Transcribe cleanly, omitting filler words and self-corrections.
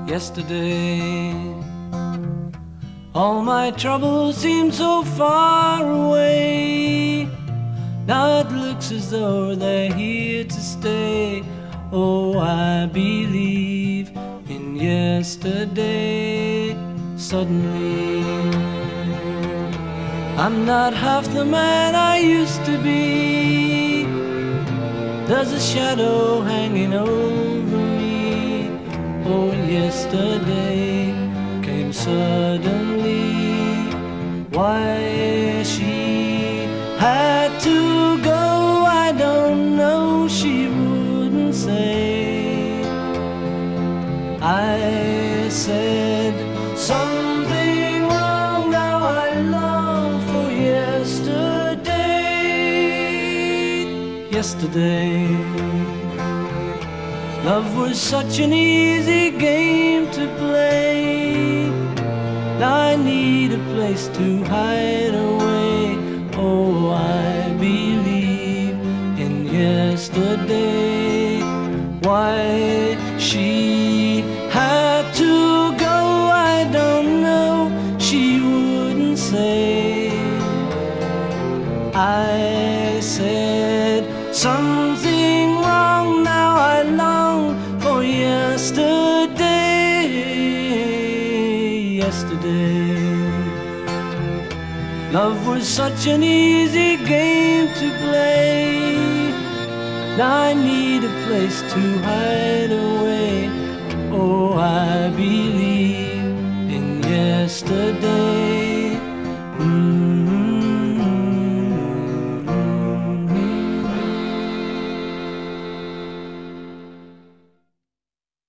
yesterday. All my troubles seem so far away. Now it looks as though they're here to stay. Oh, I believe in yesterday. Suddenly, I'm not half the man I used to be. There's a shadow hanging over me. Oh, yesterday came suddenly. Why she had to go, I don't know, she wouldn't say. I said something wrong, now I long for yesterday. Yesterday, love was such an easy game to play. Now I need a place to hide away. Oh, I believe in yesterday. Why she had to go, I don't know, she wouldn't say. I said something wrong, now I long for yesterday. Yesterday, love was such an easy game to play. Now I need a place to hide away. Oh, I believe in yesterday.